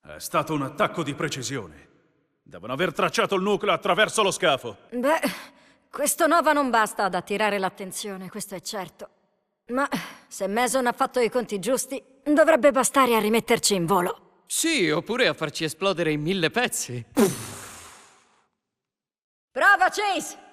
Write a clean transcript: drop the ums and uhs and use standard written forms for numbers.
È stato un attacco di precisione. Devono aver tracciato il nucleo attraverso lo scafo. Beh, questo Nova non basta ad attirare l'attenzione, questo è certo. Ma se Mason ha fatto i conti giusti, dovrebbe bastare a rimetterci in volo. Sì, oppure a farci esplodere in 1000 pezzi. Prova, Chase!